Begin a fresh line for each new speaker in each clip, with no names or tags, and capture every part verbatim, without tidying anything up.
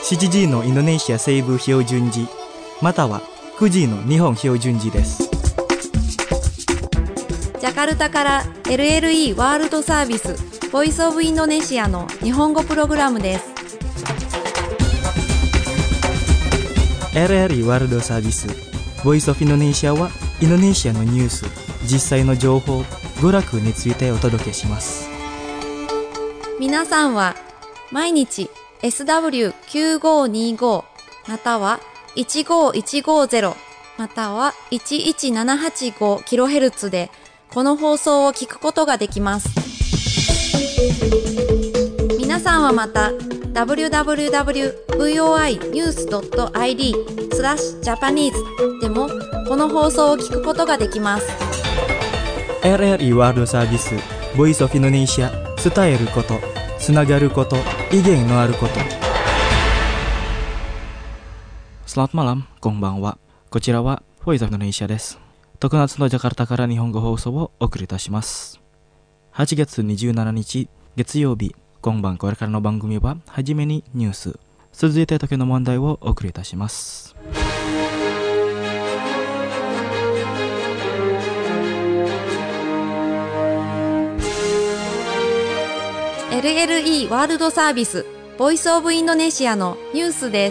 しちじのインドネシア西部標準時またはくじの日本標準時です。
ジャカルタから エルエルイー ワールドサービスボイスオブインドネシアの日本語プログラムです。
エルエルイー ワールドサービスボイスオブインドネシアはインドネシアのニュース、実際の情報、娯楽についてお届けします。
皆さんは毎日 エスダブリューきゅうごにご またはいちごいちごゼロまたはいちいちななはちごキロヘルツ でこの放送を聞くことができます。皆さんはまた ダブリューダブリューダブリュードットブイオーアイニュースドットアイディー スラッシュジャパニーズでもこの放送を聞くことができます。
エルエルイー ワールドサービスボイスオブインドネシア、伝えること、つながること、意見のあること。Selamat malam、こんばんは。こちらは Voice of Indonesia です。常夏のジャカルタから日本語放送をお送りいたします。はちがつにじゅうしちにち月曜日、今晩これからの番組ははじめにニュース、続いて時の問題をお送りいたします。
エルエルイー ワールドサービスボイスオブインドネシアのニュースです。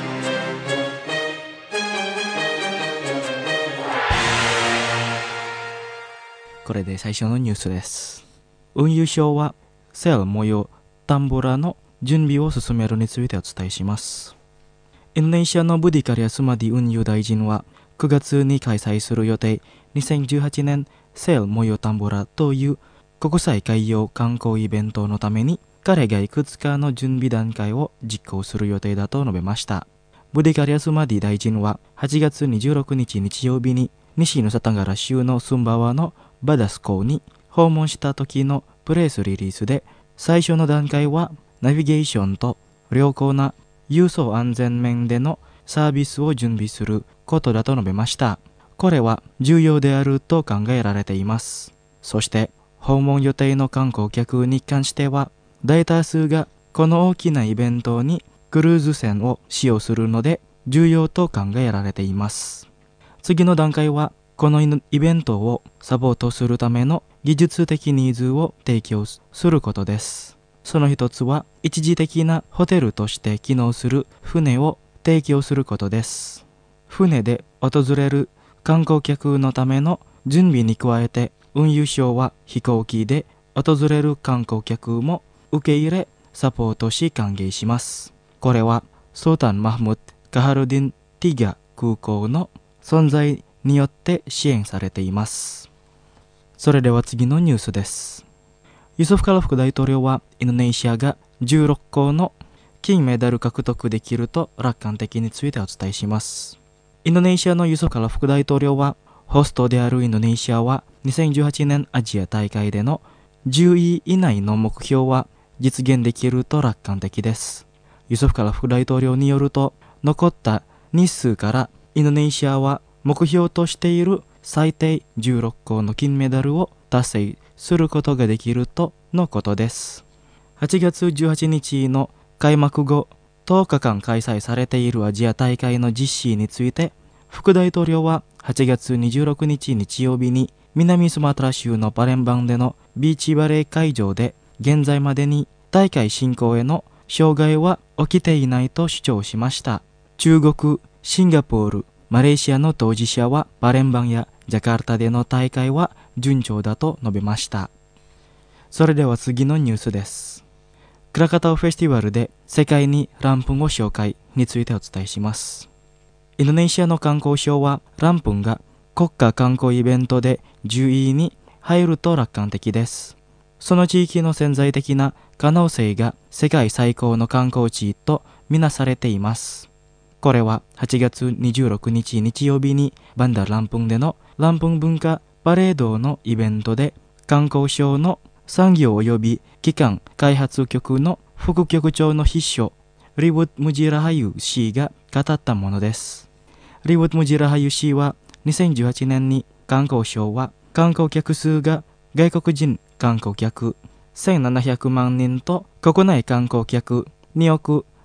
これで最初のニュースです。運輸省はセール模様タンボラの準備を進めるについてお伝えします。インドネシアのブディカリアスマディ運輸大臣はくがつに開催する予定にせんじゅうはちねんセール模様タンボラという国際海洋観光イベントのために彼がいくつかの準備段階を実行する予定だと述べました。ブディカリアスマディ大臣ははちがつにじゅうろくにち日曜日に西ヌサタガラ州のスンバワのバダス港に訪問した時のプレスリリースで、最初の段階はナビゲーションと良好な輸送安全面でのサービスを準備することだと述べました。これは重要であると考えられています。そして訪問予定の観光客に関しては大多数がこの大きなイベントにクルーズ船を使用するので重要と考えられています。次の段階はこのイベントをサポートするための技術的ニーズを提供することです。その一つは一時的なホテルとして機能する船を提供することです。船で訪れる観光客のための準備に加えて、運輸省は飛行機で訪れる観光客も受け入れサポートし歓迎します。これはソータン・マフムッド・カハルディン・ティガ空港の存在によって支援されています。それでは次のニュースです。ユソフ・カラ副大統領はインドネシアがじゅうろっこの金メダル獲得できると楽観的についてお伝えします。インドネシアのユソフ・カラ副大統領はホストであるインドネシアはにせんじゅうはちねんアジア大会でのじゅうい以内の目標は実現できると楽観的です。ユソフ・カラ副大統領によると、残った日数からインドネシアは目標としている最低じゅうろっこの金メダルを達成することができるとのことです。はちがつじゅうはちにちの開幕後とおかかん開催されているアジア大会の実施について、副大統領ははちがつにじゅうろくにち日曜日に南スマトラ州のパレンバンでのビーチバレー会場で現在までに大会進行への障害は起きていないと主張しました。中国、シンガポール、マレーシアの当事者はパレンバンやジャカルタでの大会は順調だと述べました。それでは次のニュースです。クラカタオフェスティバルで世界にランプンを紹介についてお伝えします。インドネシアの観光省はランプンが国家観光イベントでじゅういに入ると楽観的です。その地域の潜在的な可能性が世界最高の観光地とみなされています。これははちがつにじゅうろくにち日曜日にバンダランプンでのランプン文化パレードのイベントで観光省の産業及び機関開発局の副局長の秘書リウッド・ムジラハユ氏が語ったものです。リウッド・ムジラハユ氏はにせんじゅうはちねんに観光省は観光客数が外国人観光客せんななひゃくまんにんと国内観光客におく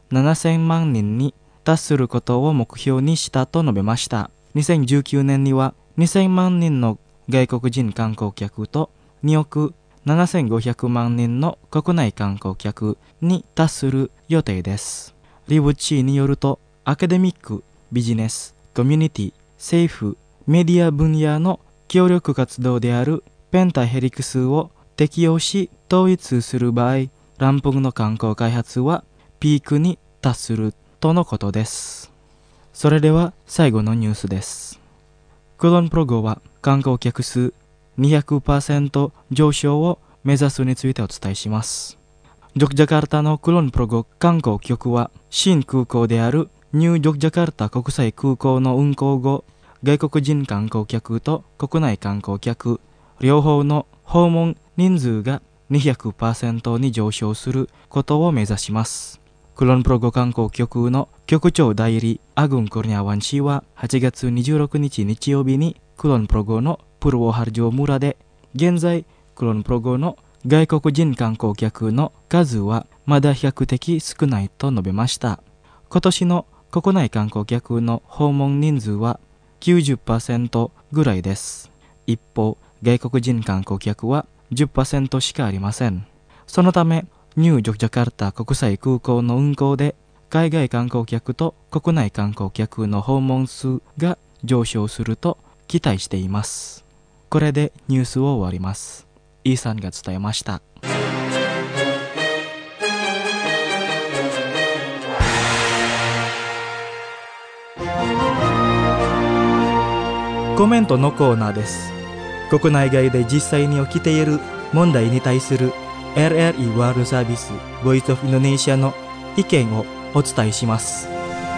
ななせんまんにんに達することを目標にしたと述べました。にせんじゅうきゅうねんにはにせんまんにんの外国人観光客とにおくななせんごひゃくまんにんの国内観光客に達する予定です。リブチーによると、アカデミック、ビジネス、コミュニティ、政府、メディア分野の協力活動であるペンタヘリクスを適用し統一する場合、ランプンの観光開発はピークに達するとのことです。それでは最後のニュースです。クロンプロゴは観光客数 にひゃくパーセント 上昇を目指すについてお伝えします。ジョクジャカルタのクロンプロゴ観光局は新空港であるニュージョクジャカルタ国際空港の運航後、外国人観光客と国内観光客両方の訪問人数が にひゃくパーセント に上昇することを目指します。クロンプロゴ観光局の局長代理アグン・コルニャワン氏ははちがつにじゅうろくにち日曜日にクロンプロゴのプルオハルジョ村で、現在クロンプロゴの外国人観光客の数はまだ比較的少ないと述べました。今年の国内観光客の訪問人数は きゅうじゅっパーセント ぐらいです。一方、外国人観光客は じゅっパーセント しかありません。そのため、ニュージョクジャカルタ国際空港の運航で海外観光客と国内観光客の訪問数が上昇すると期待しています。これでニュースを終わります。イーさんが伝えました。コメントのコーナーです。国内外で実際に起きている問題に対する エルエルイー ワールドサービス Voice of Indonesia の意見をお伝えします。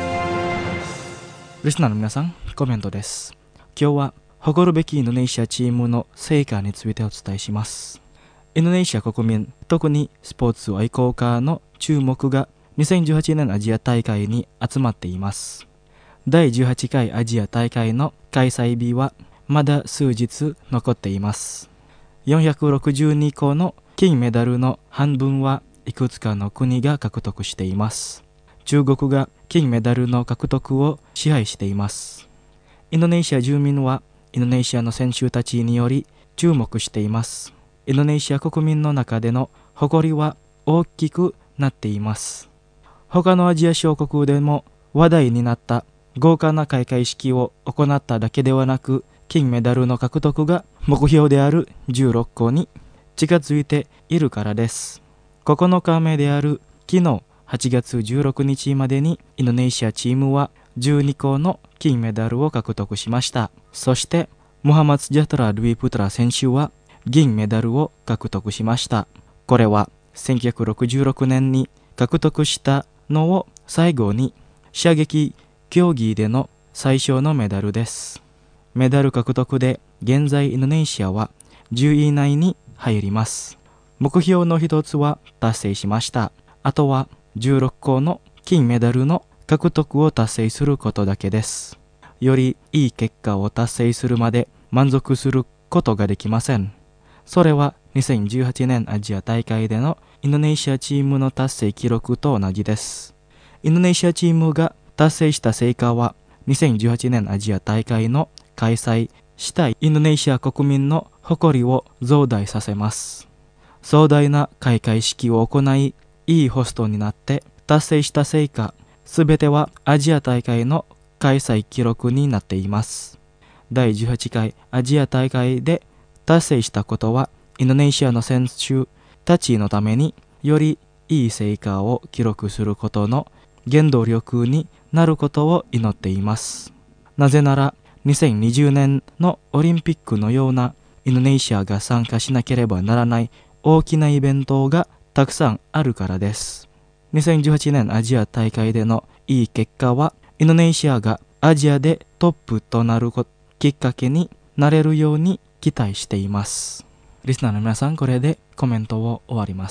リスナーの皆さん、コメントです。今日は誇るべきインドネシアチームの成果についてお伝えします。インドネシア国民、特にスポーツ愛好家の注目がにせんじゅうはちねんアジア大会に集まっています。だいじゅうはちかいアジア大会の開催日はまだ数日残っています。よんひゃくろくじゅうにこの金メダルの半分はいくつかの国が獲得しています。中国が金メダルの獲得を支配しています。インドネシア住民はインドネシアの選手たちにより注目しています。インドネシア国民の中での誇りは大きくなっています。他のアジア諸国でも話題になった豪華な開会式を行っただけではなく、金メダルの獲得が目標であるじゅうろっこに近づいているからです。ここのかめである昨日はちがつじゅうろくにちまでにインドネシアチームはじゅうにこの金メダルを獲得しました。そしてモハマッド・ジャトラ・ルイ・プトラ選手は銀メダルを獲得しました。これはせんきゅうひゃくろくじゅうろくねんに獲得したのを最後に射撃競技での最小のメダルです。メダル獲得で現在インドネシアはじゅうい以内に入ります。目標の一つは達成しました。あとはじゅうろっこの金メダルの獲得を達成することだけです。よりいい結果を達成するまで満足することができません。それはにせんじゅうはちねんアジア大会でのインドネシアチームの達成記録と同じです。インドネシアチームが達成した成果はにせんじゅうはちねんアジア大会の開催したインドネシア国民の誇りを増大させます。壮大な開会式を行い、いいホストになって達成した成果、すべてはアジア大会の開催記録になっています。だいじゅうはちかいアジア大会で達成したことは、インドネシアの選手たちのためによりいい成果を記録することの原動力になることを祈っています。なぜなら、にせんにじゅうねんのオリンピックのようなインドネシアが参加しなければならない大きなイベントがたくさんあるからです。にせんじゅうはちねんアジア大会でのいい結果は、インドネシアがアジアでトップとなるきっかけになれるように期待しています。リスナーの皆さん、これでコメントを終わります。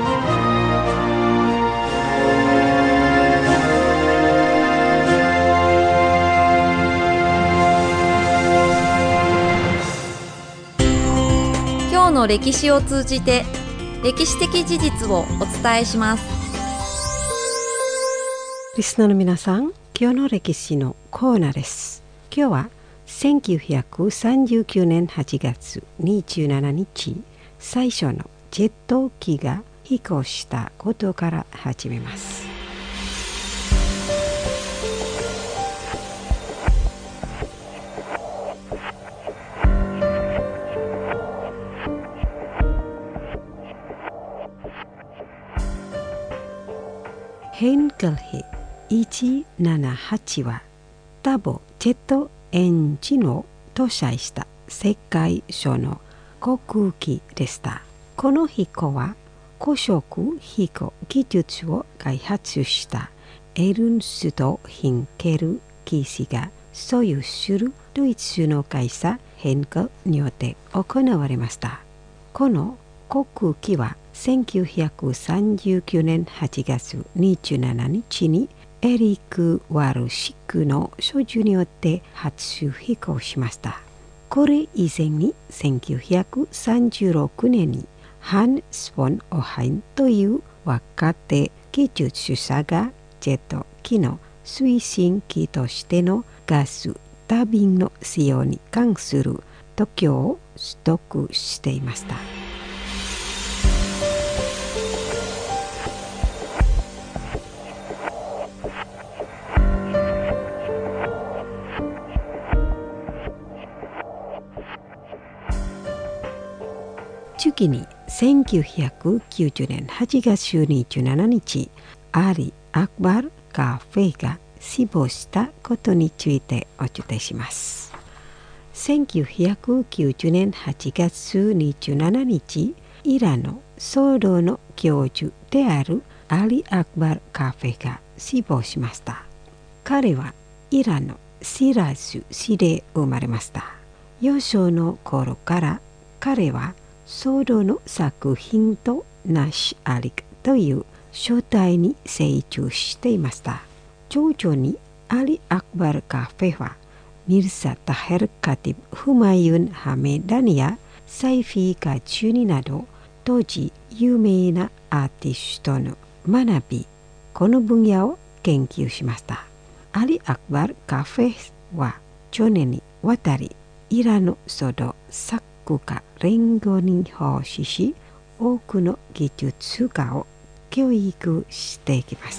今日の歴史を通じて歴史的事実をお伝えします。
リスナーの皆さん、今日の歴史のコーナーです。今日はせんきゅうひゃくさんじゅうきゅうねんはちがつにじゅうしちにち、最初のジェット機が飛行したことから始めます。ヘンケルヘいちななはちはタボジェットエンジンを搭載した世界初の航空機でした。この飛行は高速飛行技術を開発したエルンスト・ヒンケル技師が所有するドイツの会社ヘンケルによって行われました。この航空機はせんきゅうひゃくさんじゅうきゅうねんはちがつにじゅうしちにちにエリック・ワルシックの操縦によって初飛行しました。これ以前にせんきゅうひゃくさんじゅうろくねんにハンス・フォン・オハインという若手技術者がジェット機の推進機としてのガスタービンの使用に関する特許を取得していました。次にせんきゅうひゃくきゅうじゅうねんはちがつにじゅうしちにち、アリ・アクバル・カフェが死亡したことについてお伝えします。せんきゅうひゃくきゅうじゅうねんはちがつにじゅうしちにち、イランのソードの教授であるアリ・アクバル・カフェが死亡しました。彼はイランのシラズ市で生まれました。幼少の頃から彼はソードの作品とナシ・アリクという書体に精通していました。徐々にアリ・アクバル・カフェはミルサ・タヘル・カティブ・フマユン・ハメダニやサイフィー・カチュニなど当時有名なアーティストの学び、この分野を研究しました。アリ・アクバル・カフェはじゅうねんにわたりイランのソード作国家連合に奉仕し、多くの技術家を教育していきました。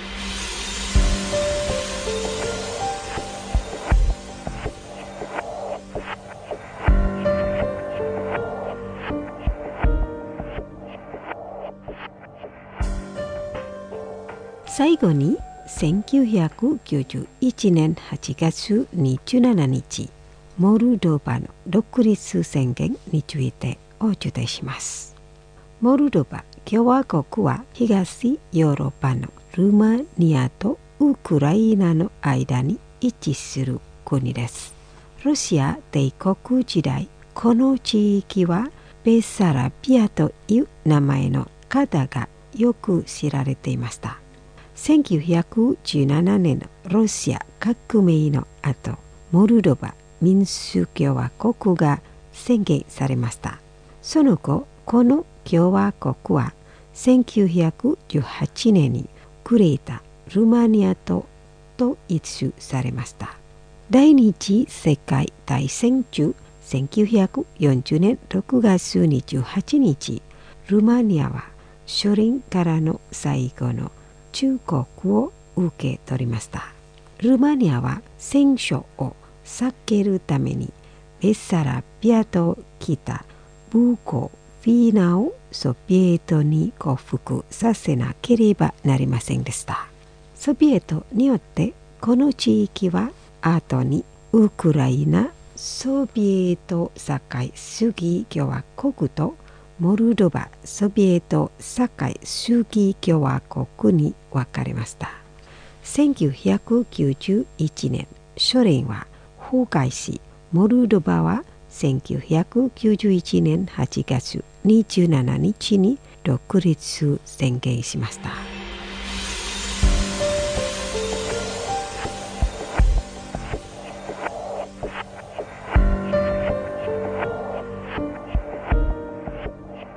最後にせんきゅうひゃくきゅうじゅういちねんはちがつにじゅうしちにち、モルドバの独立宣言についてお伝えします。モルドバ共和国は東ヨーロッパのルーマニアとウクライナの間に位置する国です。ロシア帝国時代、この地域はベサラビアという名前の方がよく知られていました。せんきゅうひゃくじゅうななねんのロシア革命の後、モルドバ民主共和国が宣言されました。その後、この共和国はせんきゅうひゃくじゅうはちねんにクレータ・ルーマニアと統一されました。第二次世界大戦中、せんきゅうひゃくよんじゅうねんろくがつにじゅうはちにち、ルーマニアはソ連からの最後の忠告を受け取りました。ルーマニアは戦争を避けるためにベサラビアと北ブーコフィーナをソビエトに降伏させなければなりませんでした。ソビエトによってこの地域は後にウクライナソビエト社会主義共和国とモルドバソビエト社会主義共和国に分かれました。せんきゅうひゃくきゅうじゅういちねん、ソ連は崩壊し、モルドバはせんきゅうひゃくきゅうじゅういちねんはちがつにじゅうしちにちに独立宣言しました。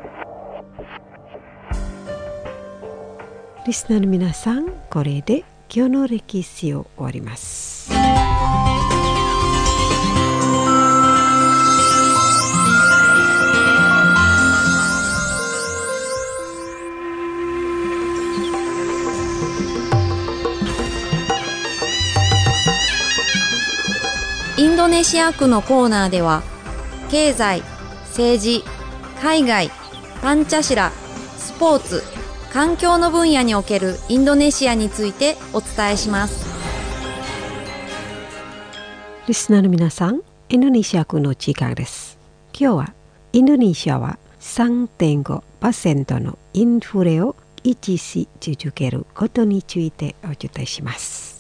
リスナーの皆さん、これで今日の歴史を終わります。
インドネシア区のコーナーでは、経済、政治、海外、パンチャシラ、スポーツ、環境の分野におけるインドネシアについてお伝えします。
リスナーの皆さん、インドネシア区の時間です。今日はインドネシアは さんてんごパーセント のインフレを維持し続けることについてお伝えします。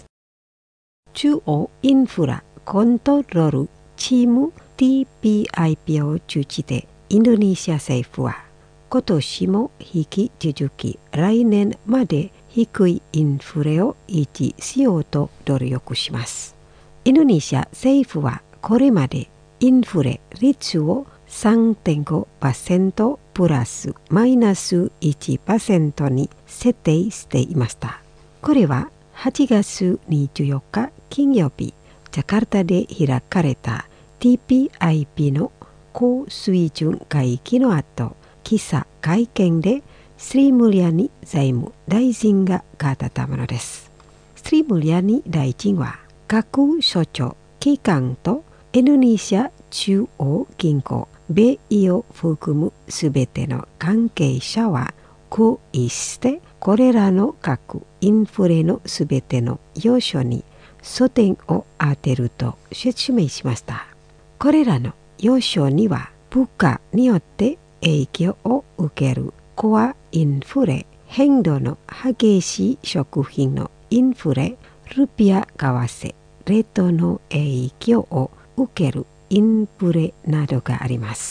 中央インフラコントロールチーム ティーピーアイピー を通じてインドネシア政府は今年も引き続き来年まで低いインフレを維持しようと努力します。インドネシア政府はこれまでインフレ率を さんてんごパーセント プラスマイナス いちパーセント に設定していました。これははちがつにじゅうよっか金曜日、ジャカルタで開かれた ティーピーアイピー の高水準会議の後、記者会見でスリムリャニ財務大臣が語ったものです。スリムリャニ大臣は各省庁機関とインドネシア中央銀行米イを含むすべての関係者は合意してこれらの各インフレのすべての要素に争点を当てると説明しました。これらの要素には物価によって影響を受けるコアインフレ、変動の激しい食品のインフレ、ルピア為替レートの影響を受けるインフレなどがあります。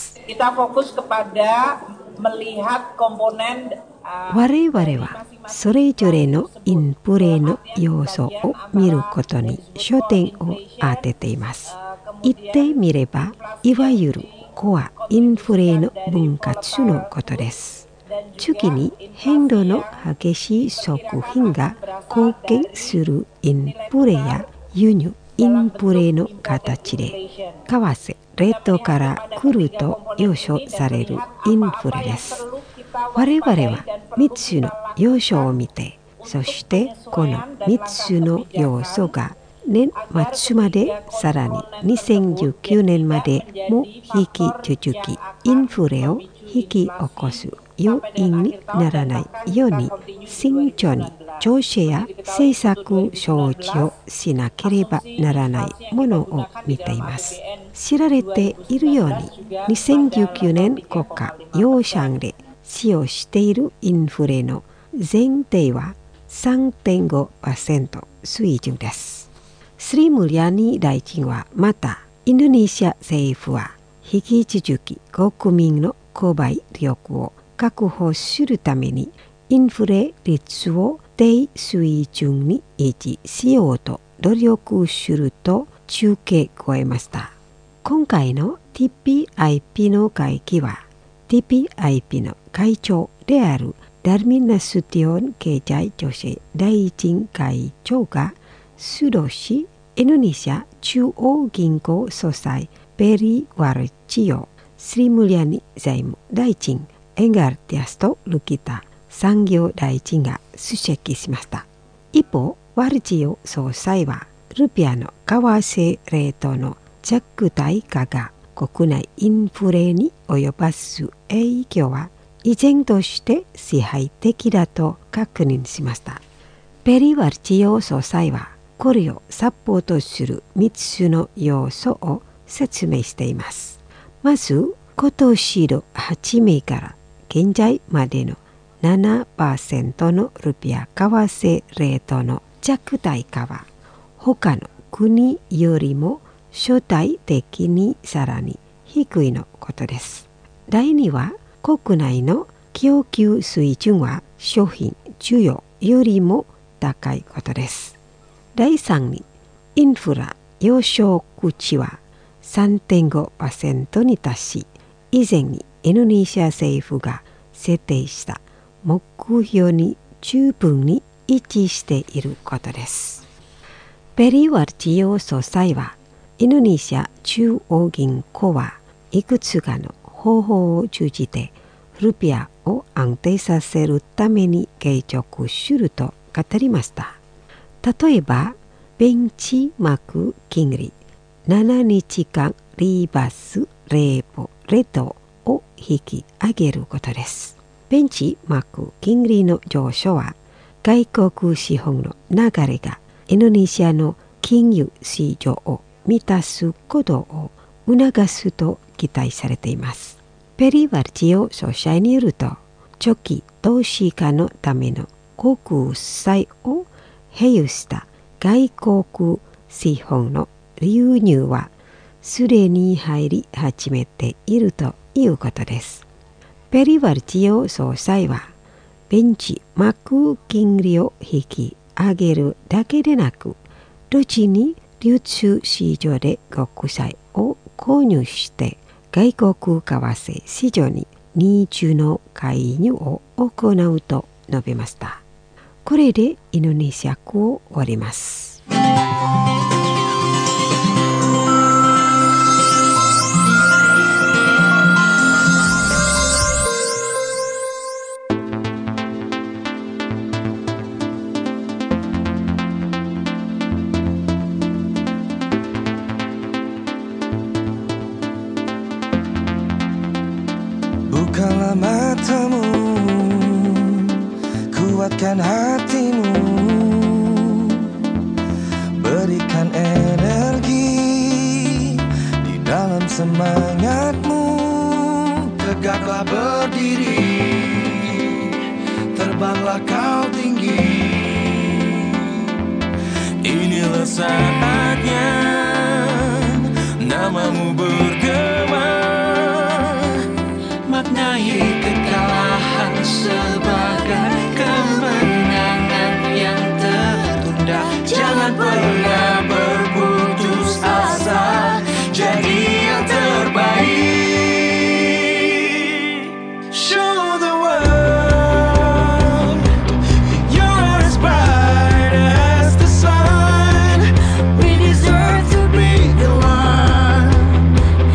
我々はそれぞれのインフレの要素を見ることに焦点を当てています。言ってみれば、いわゆるコアインフレの分割のことです。次に変動の激しい食品が貢献するインフレや輸入インフレの形で為替レートから来ると予想されるインフレです。我々はみっつの要素を見て、そしてこのみっつの要素が年末までさらににせんじゅうきゅうねんまでも引き続きインフレを引き起こす要因にならないように慎重に調整や政策措置をしなければならないものを見ています。知られているようににせんじゅうきゅうねん国家予算で使用しているインフレの前提は さんてんごパーセント 水準です。スリムリャニ大臣はまた、インドネシア政府は引き続き国民の購買力を確保するためにインフレ率を低水準に維持しようと努力すると中継加えました。今回の ティーピーアイピー の会議は ティーピーアイピー の会長であるダルミナスティオン経済女性大臣会長が主導し、インドネシア中央銀行総裁ペリワルチオ、スリムリャニ財務大臣、エンガルティアスとルキタ産業大臣が出席しました。一方、ワルチオ総裁はルピアの為替レートの弱体化が国内インフレに及ばす影響は依然として支配的だと確認しました。ペリワルチオ総裁はこれをサポートするみっつの要素を説明しています。まず、今年の初めから現在までの ななパーセント のルピア為替レートの弱体化は他の国よりも相対的にさらに低いのことです。第二は、国内の供給水準は商品需要よりも高いことです。第三に、インフラ要衝値は さんてんごパーセント に達し、以前にインドネシア政府が設定した目標に十分に一致していることです。ペリワル事業総裁は、インドネシア中央銀行はいくつかの方法を通じてルピアを安定させるために継続すると語りました。例えば、ベンチマーク金利ななにちかんリバースレポレートを引き上げることです。ベンチマーク金利の上昇は外国資本の流れがインドネシアの金融市場を満たすことを促すと期待されています。ペリワル事業総裁によると、長期投資家のための国債を併用した外国資本の流入はすでに入り始めているということです。ペリワル事業総裁は、ベンチマーク金利を引き上げるだけでなく、同時に流通市場で国債を購入して外国為替市場に二重の介入を行うと述べました。これでインドネシア語を終わります。
Bukalah matamu, kuatkan hatimu, berikan energi di dalam semangatmu. Tegaklah berdiri, terbanglah kau tinggi. Inilah saatnya namamu bergema, maknai kekalahan sebagai kemenangan yang tertunda. Jangan pernah berputus asa, jadi yang terbaik. Show the world you're as bright as the sun. We deserve to be the one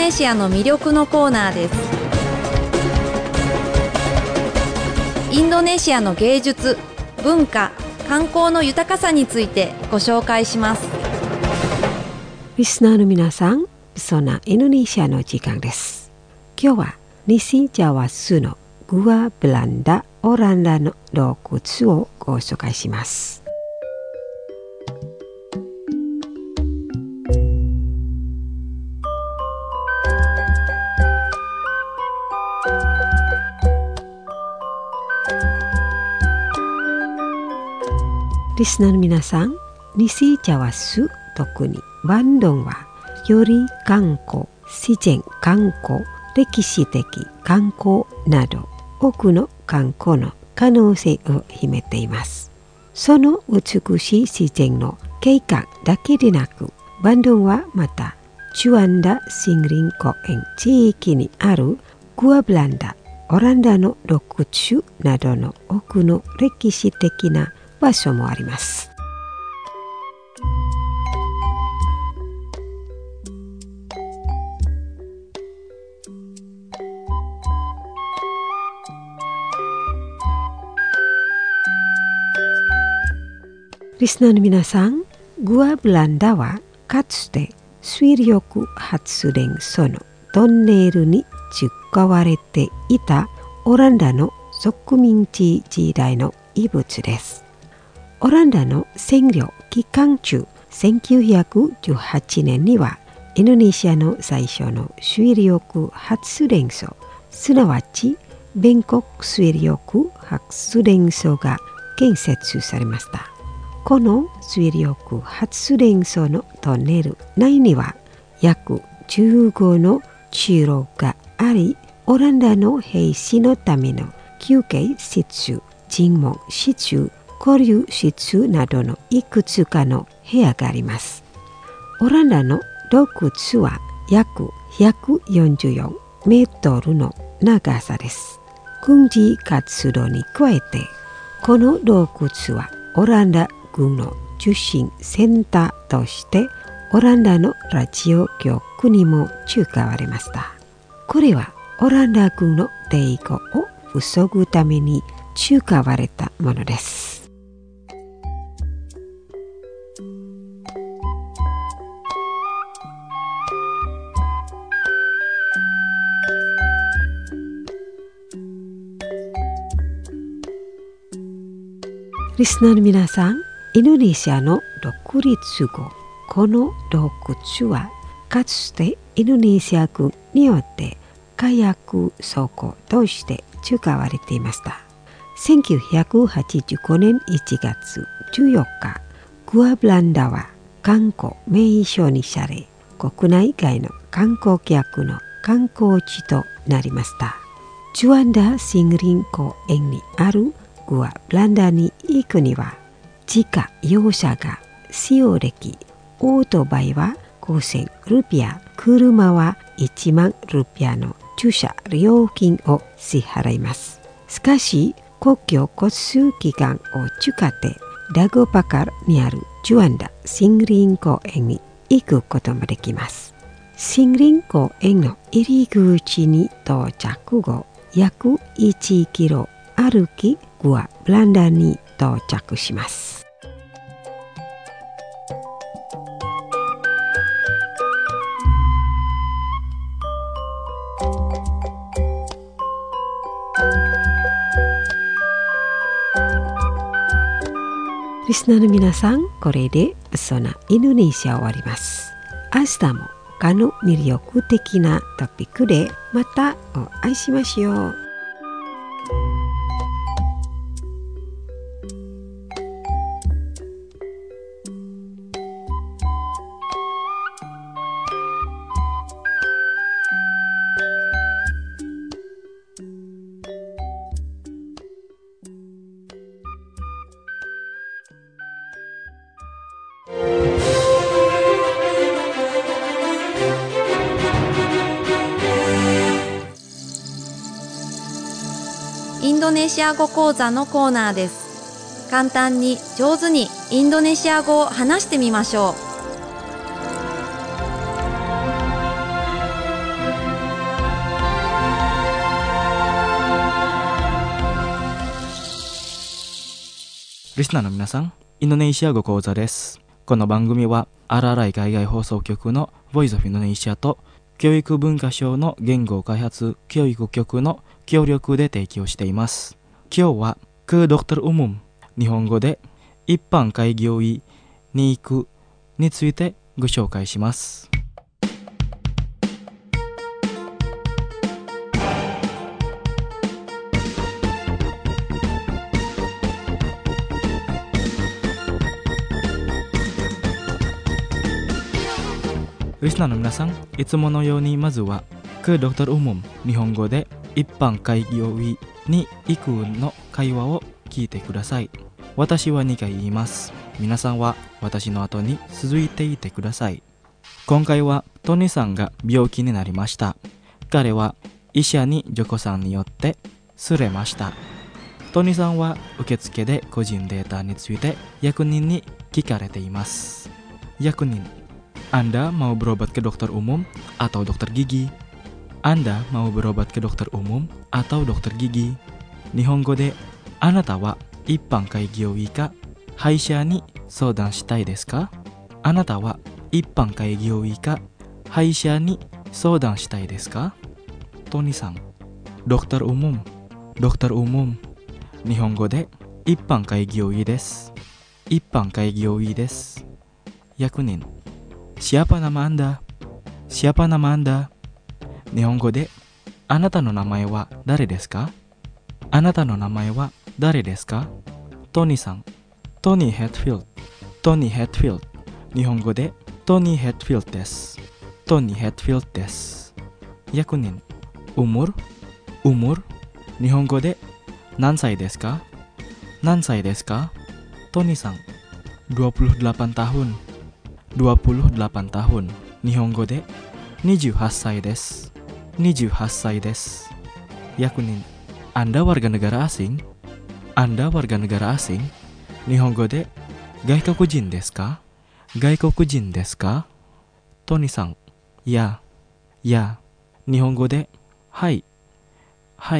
ネシアの魅力のコーナーです。インドネシアの芸術、文化、観光の豊かさについてご紹介します。
リスナーの皆さん、そんなインドネシアの時間です。今日は西ジャワ州のグア・ブランダ・オランダの洞窟をご紹介します。リスナーの皆さん、西ジャワ州、特にバンドンはより観光、自然観光、歴史的観光など多くの観光の可能性を秘めています。その美しい自然の景観だけでなく、バンドンはまたジュアンダ森林公園地域にあるグア・ブランダ、オランダの洞窟などの多くの歴史的な場所もあります。リスナーの皆さん、グア・ブランダはかつて水力発電所のトンネルに使われていたオランダの植民地時代の遺物です。オランダの占領期間中、せんきゅうひゃくじゅうはちねんにはインドネシアの最初の水力発電所、すなわちベンコク水力発電所が建設されました。この水力発電所のトンネル内には約じゅうごの通路があり、オランダの兵士のための休憩室、尋問室、交流室などのいくつかの部屋があります。オランダの洞窟は約ひゃくよんじゅうよんメートルの長さです。軍事活動に加えて、この洞窟はオランダ軍の受信センターとしてオランダのラジオ局にも使われました。これはオランダ軍の抵抗を防ぐために使われたものです。リスナーの皆さん、インドネシアの独立後、この洞窟はかつてインドネシア軍によって火薬倉庫として使われていました。せんきゅうひゃくはちじゅうごねんいちがつじゅうよっか、グア・ブランダは観光名所にされ、国内外の観光客の観光地となりました。ジュアンダ森林公園にあるグア・ブランダに行くには、自家用車が使用でき、オートバイはごせんルピア、車はいちまんルピアの駐車料金を支払います。しかし、公共交通機関を使ってダゴパカルにあるジュアンダ森林公園に行くこともできます。森林公園の入り口に到着後、約いちキロ歩き、グア・ブランダに到着します。リスナーの皆さん、これでそんなインドネシア終わります。明日も他の魅力的なトピックでまたお会いしましょう。
インドネシア語講座のコーナーです。簡単に上手にインドネシア語を話してみましょう。
リスナーの皆さん、インドネシア語講座です。この番組はアラライ海外放送局の Voice of Indonesia と教育文化省の言語開発教育局の協力で提供しています。今日はke dokter umum、日本語で一般開業医に行くについてご紹介します。リスナーの皆さん、いつものようにまずはke dokter umum、日本語で一般開業医に行くの会話を聞いてください。私はにかい言います。皆さんは私の後に続いていてください。今回はトニーさんが病気になりました。彼は医者に助手さんによってすれました。トニーさんは受付で個人データについて役人に聞かれています。役人、Anda mau berobat ke dokter umum atau dokter gigi? Anda mau berobat ke dokter umum atau dokter gigi? 日本語で、あなたは一般開業医か歯医者に相談したいですか？あなたは一般開業医か歯医者に相談したいですか？トニーさん、dokter umum、dokter umum。日本語で、一般開業医です。一般開業医です。役人、Siapa nama Anda? Siapa nama Anda? 日本語で、あなたの名前は誰ですか？あなたの名前は誰ですか？トニーさん、トニー・ヘッドフィールド、トニー・ヘッドフィールド。日本語で、トニー・ヘッドフィールドです。トニー・ヘッドフィールドです。役人、umur、umur。日本語で、何歳ですか？何歳ですか？トニーさん、dua puluh delapan tahun。dua puluh delapan tahun。日本語でにじゅうはっさいです。にじゅうはっさいです。役人、Anda warga negara asing? Anda warga negara asing? 日本語で外国人ですか？外国人ですか？トニーさん、いや、いや。日本語ではい、はい。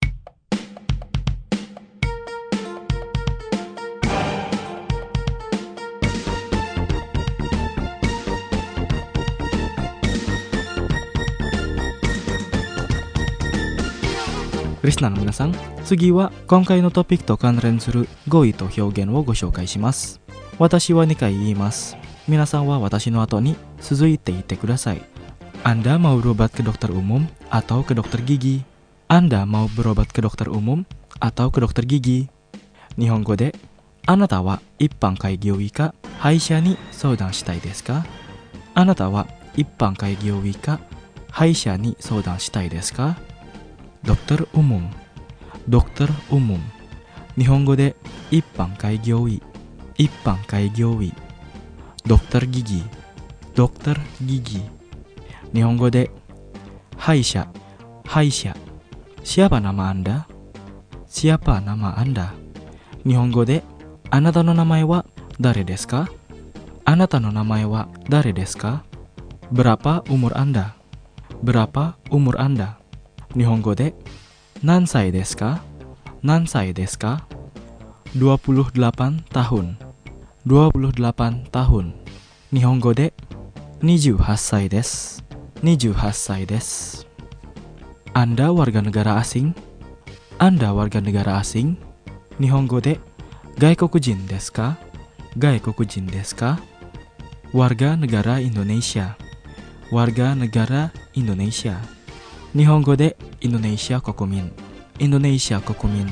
リスナーの皆さん、次は今回のトピックと関連する語彙と表現をご紹介します。私はにかい言います。皆さんは私の後に続いていてください。Anda mau berobat ke dokter umum atau ke dokter gigi? Anda mau berobat ke dokter umum atau ke dokter gigi? 日本語で、あなたは一般開業医か歯医者に相談したいですか？あなたは一般開業医か歯医者に相談したいですか？Dokter umum、dokter umum。日本語で一般開業医、一般開業医。dokter gigi、dokter gigi。日本語で歯医者、歯医者。Siapa nama Anda? Siapa nama Anda? 日本語であなたの名前は誰ですか？あなたの名前は誰ですか？ Berapa umur Anda? Berapa umur Anda?日本語で何歳ですか？何歳ですか？ dua puluh delapan tahun、dua puluh delapan tahun。日本語でにじゅうはっさいです。にじゅうはっさいです。Anda warga negara asing? Anda warga negara asing? 日本語で外国人ですか？外国人ですか？ Warga negara Indonesia、warga negara Indonesia。日本語でインドネシア国民、インドネシア国民。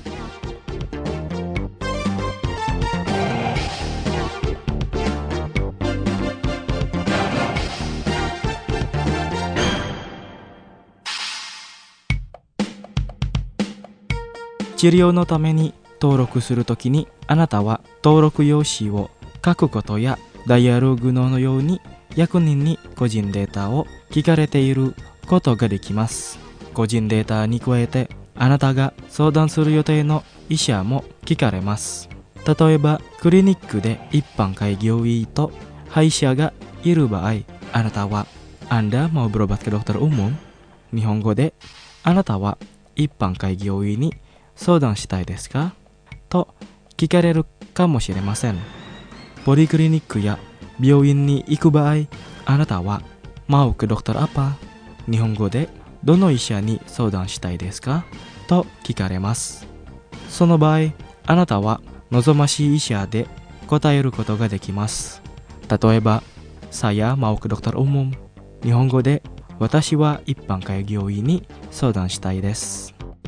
治療のために登録するときに、あなたは登録用紙を書くことや、ダイアログのように役人に個人データを聞かれていることができます。個人データに加えて、あなたが相談する予定の医者も聞かれます。例えば、クリニックで一般開業医と歯医者がいる場合、あなたは、Anda mau berobat ke dokter umum? 日本語で、あなたは一般開業医に相談したいですかと聞聞かれるかもしれません。ポリクリニックや病院に行く場合、あなたはmau ke dokter apa? 日本語でどの医者に相談したいですかと聞かれます。その場合、あなたは望ましい医者で答えることができます。例えば、saya mau ke dokter umum。日本語で私は一般開業医に相談したいです。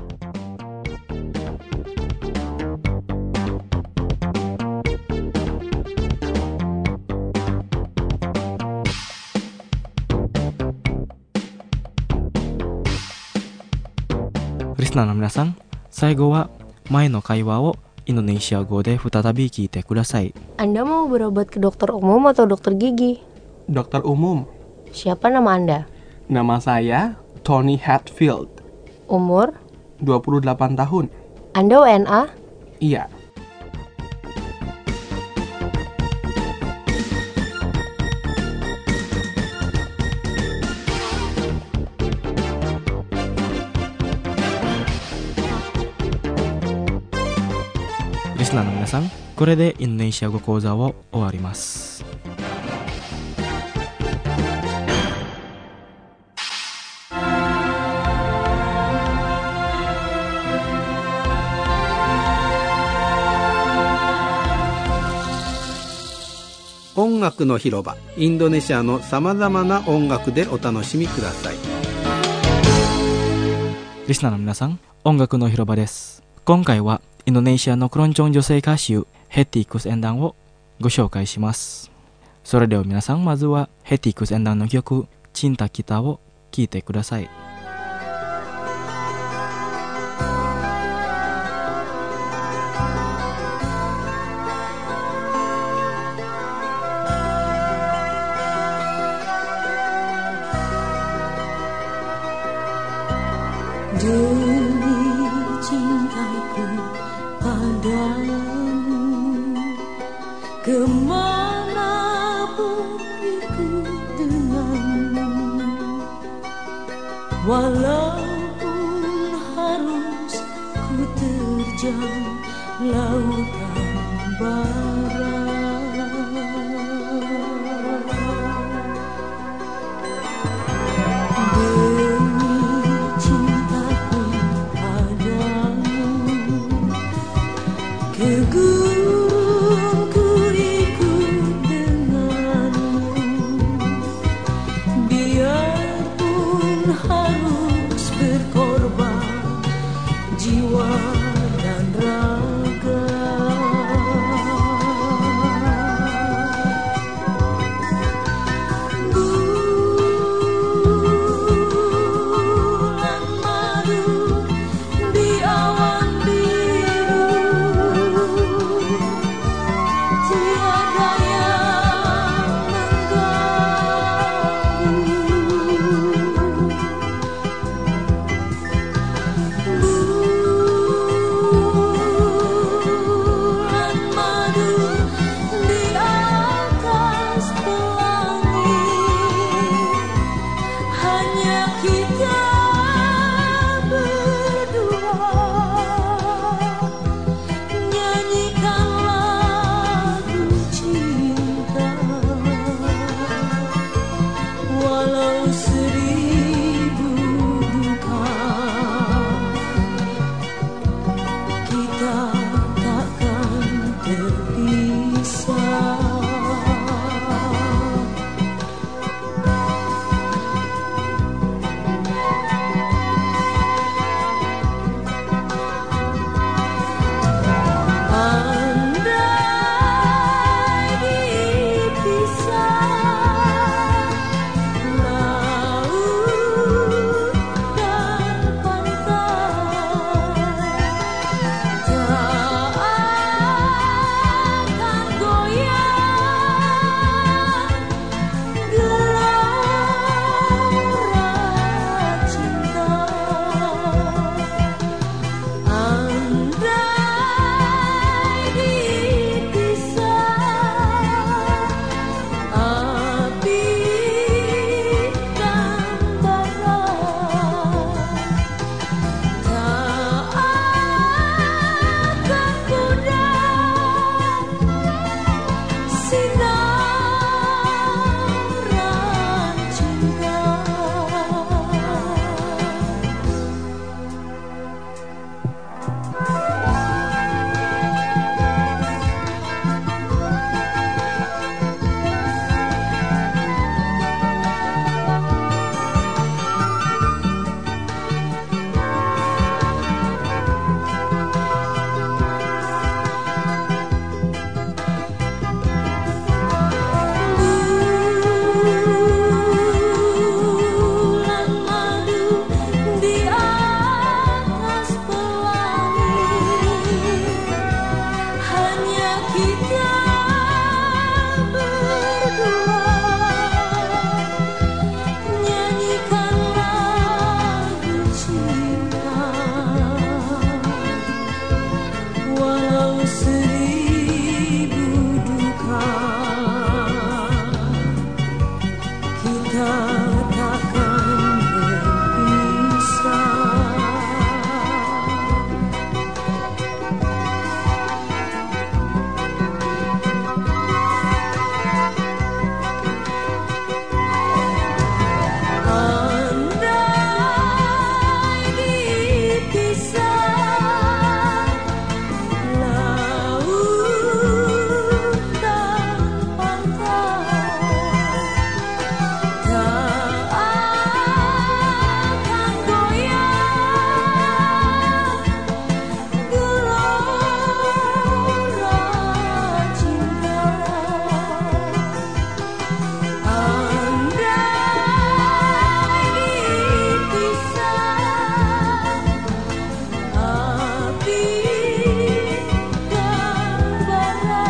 リスナーの皆さん、最後は前の会話をインドネシア語で再び聞いてください。
Anda mau berobat ke dokter umum atau dokter gigi?
Dokter umum.
Siapa nama Anda?
Nama saya Tony Hatfield.
Umur?
dua puluh delapan tahun.
Anda W N A?
Iya.
Listenerの皆さん、これでインドネシア語講座を終わります。
音楽の広場、インドネシアのさまざまな音楽でお楽しみください。
リスナーの皆さん、音楽の広場です。今回はインドネシアのクロンチョン女性歌手ヘティクスエンダンをご紹介します。それでは皆さん、まずはヘティクスエンダンの曲Cinta Kitaを聴いてください。
Demi cintaku padamu, kemanapun ikut denganmu, walaupun harus ku terjang lautan bara.
Jiwa dan raga
Bulan madu di atas pelangi, hanya kita berdua nyanyikan lagu cinta, walau seribu duka kita takkan berpisah. Andai dipisah laut dan pantai, tak akan goyah gelora cinta. Andai dipisah api dan bara,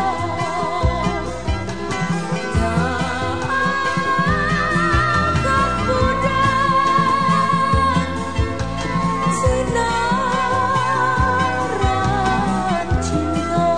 tak akan pudar sinaran cinta.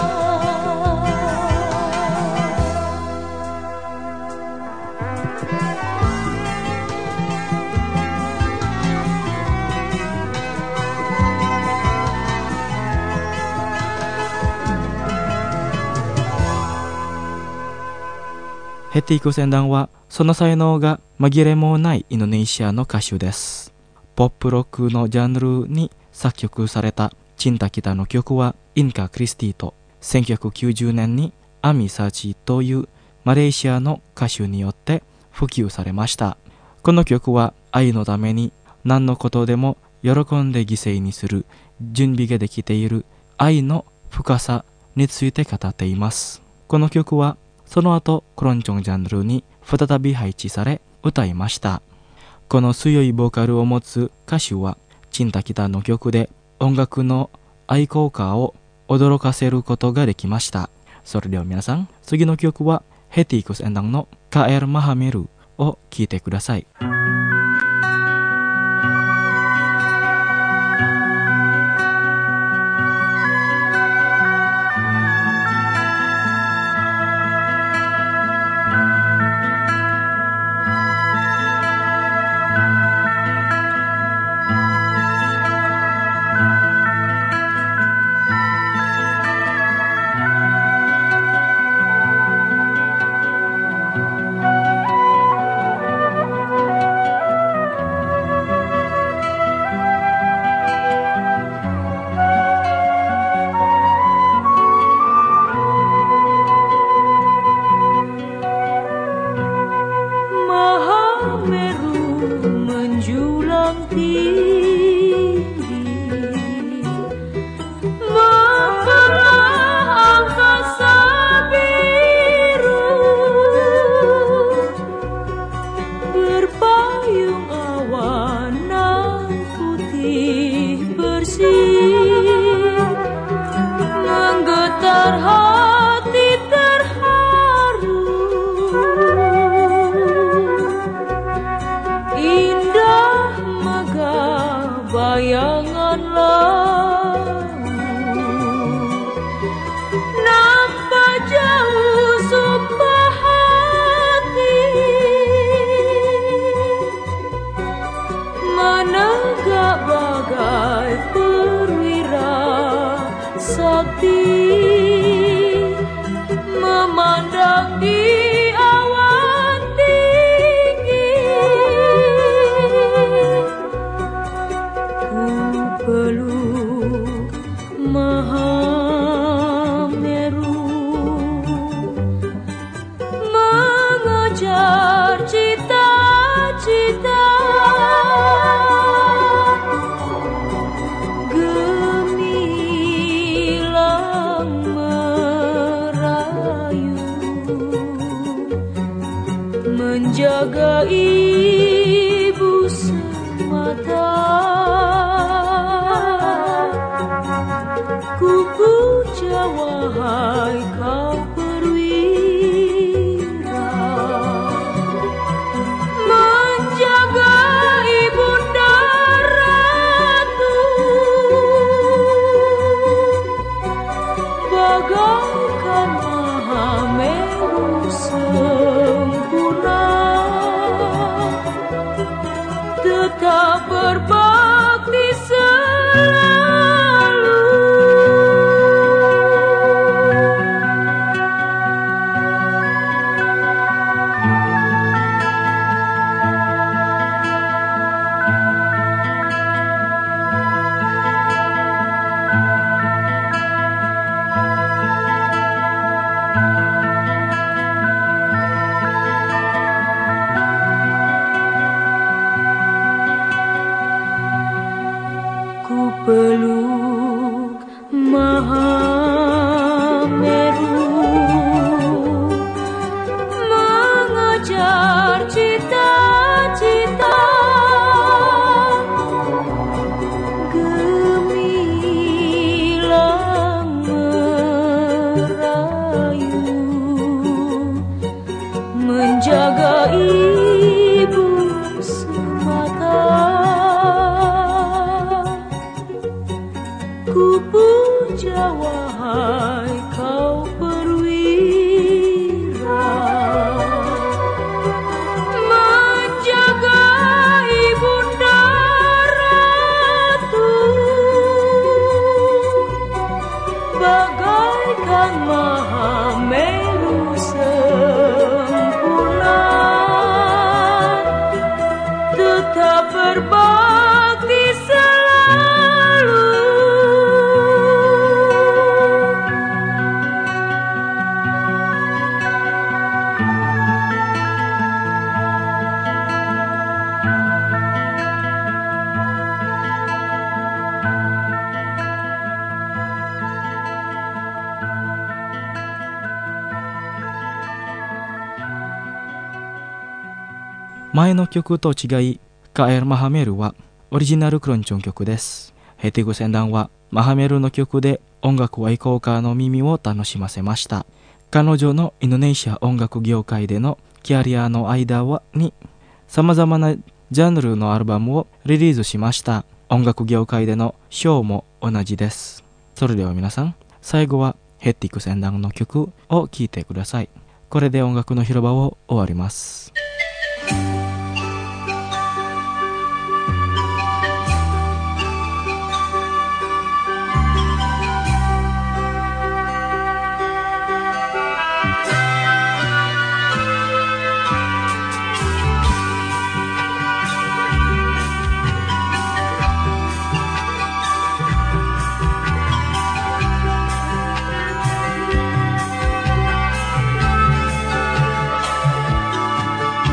Hetty Koes Endangはその才能が紛れもないインドネシアの歌手です。ポップロックのジャンルに作曲されたチンタキタの曲はインカ・クリスティとせんきゅうひゃくきゅうじゅうねんにアミ・サーチというマレーシアの歌手によって普及されました。この曲は愛のために何のことでも喜んで犠牲にする準備ができている愛の深さについて語っています。この曲はその後クロンチョンジャンルに再び配置され歌いました。この強いボーカルを持つ歌手はチンタキタの曲で音楽の愛好家を驚かせることができました。それでは皆さん、次の曲はヘティコスエンダンのカエルマハメルを聴いてください。
Mahameru mengejar cita-cita, gemilang merayu, menjaga ibu semata. Ku puja wahai kau perwira, menjaga ibunda ratu, bagaikan Mahameru sempurna, tetap berbakti selalu. Ku peluk Mahameru, mengejar cita-cita, gemilang merayu, menjaga ibu semata. Ku puja wahai kau perwira, menjaga ibunda ratu, bagaikan Mahameru sempurna, tetap berbakti selalu.
前の曲と違い、カエル・マハメルはオリジナルクロンチョン曲です。ヘティグ船団はマハメルの曲で音楽愛好家の耳を楽しませました。彼女のインドネシア音楽業界でのキャリアの間はに様々なジャンルのアルバムをリリースしました。音楽業界での賞も同じです。それでは皆さん、最後はヘティグ船団の曲を聴いてください。これで音楽の広場を終わります。
「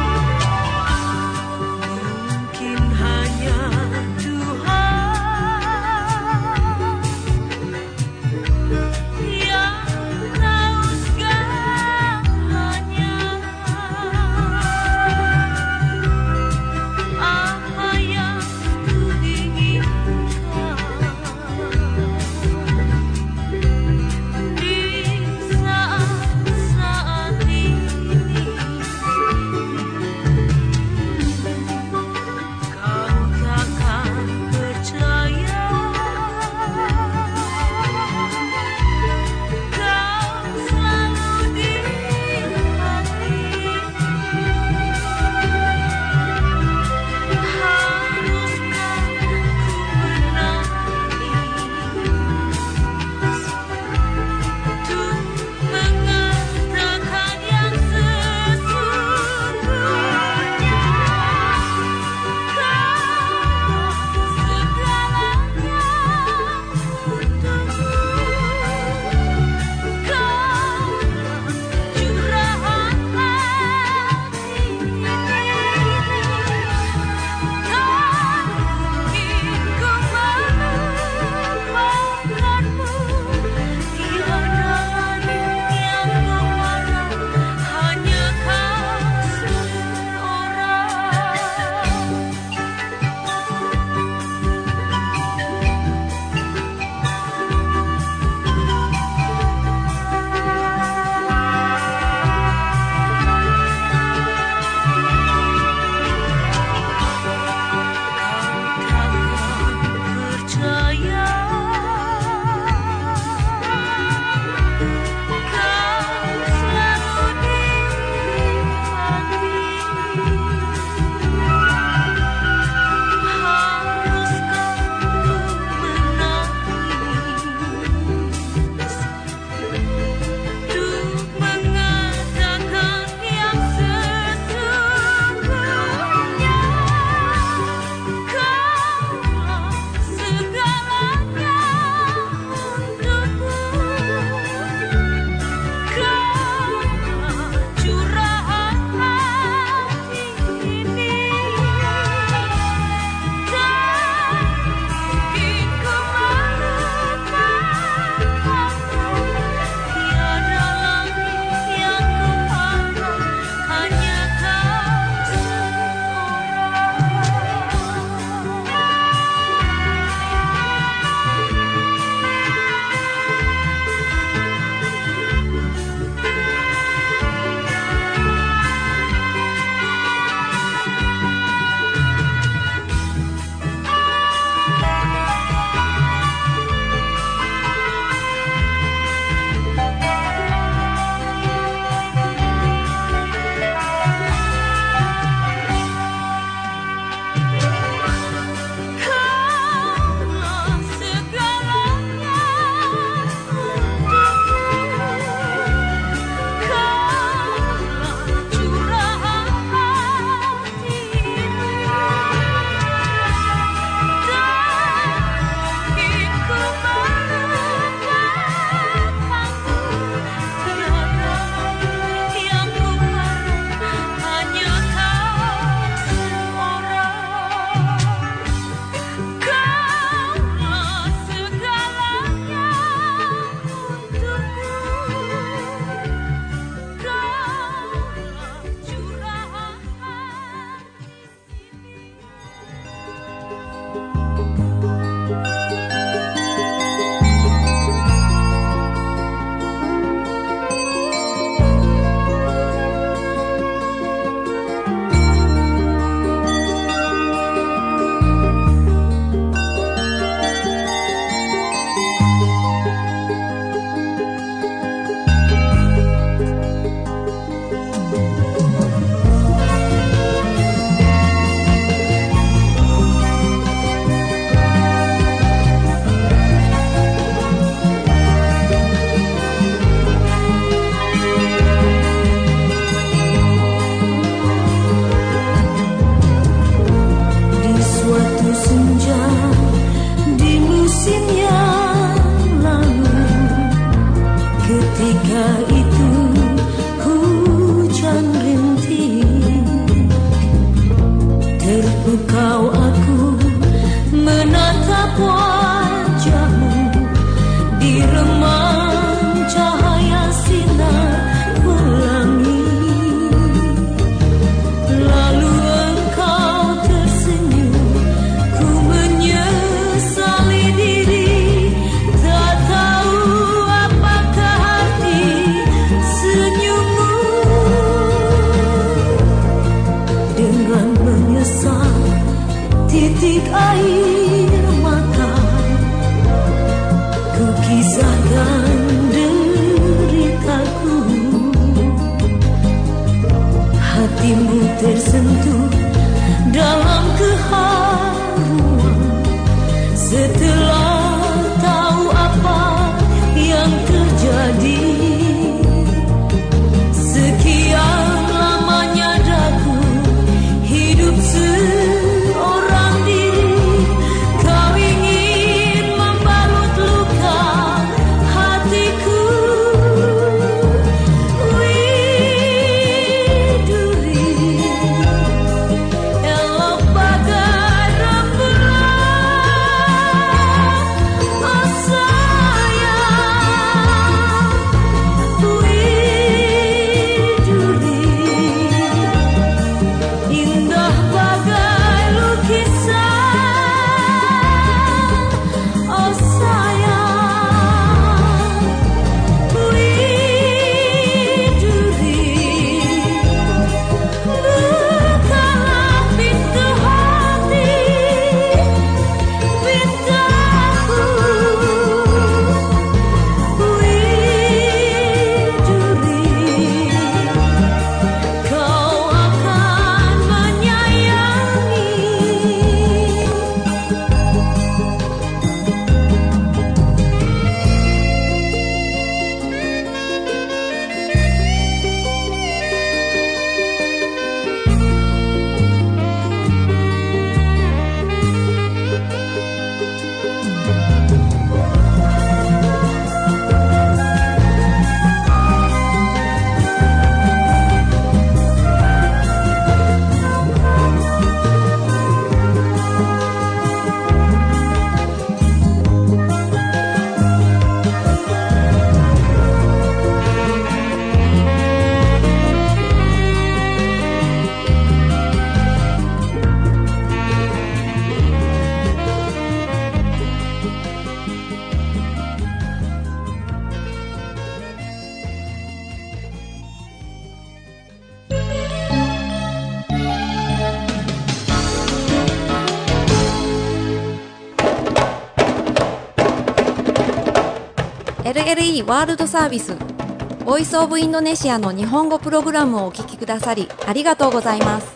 エルエルイー ワールドサービスボイスオブインドネシアの日本語プログラムをお聞きくださりありがとうございます。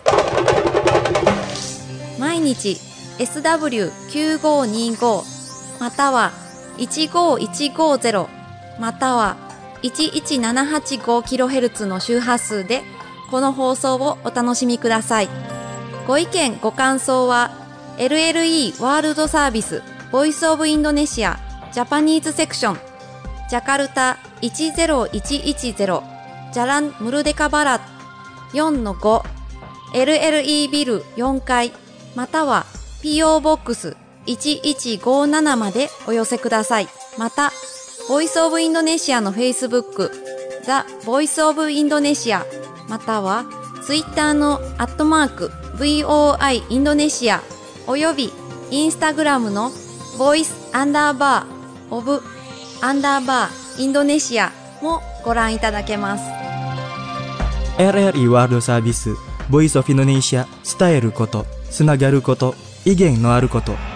毎日 エスダブリューきゅうごにご またはいちごいちごゼロまたはいちいちななはちごキロヘルツ の周波数でこの放送をお楽しみください。ご意見ご感想は エルエルイー ワールドサービスボイスオブインドネシアジャパニーズセクションジャカルタいちゼロいちいちゼロジャランムルデカバラ よんのご エルエルイー ビルよんかいまたは ピーオー ボックスいちいちごななまでお寄せください。またボイスオブインドネシアのフェイスブックザ・ボイスオブインドネシアまたはツイッターのアットマーク ブイオーアイ インドネシアおよびインスタグラムのボイスアンダーバーオブアンダーバーインドネシアもご覧いただけます。
エルエルイー ワールドサービスボイスオブインドネシア伝えることつながること意見のあること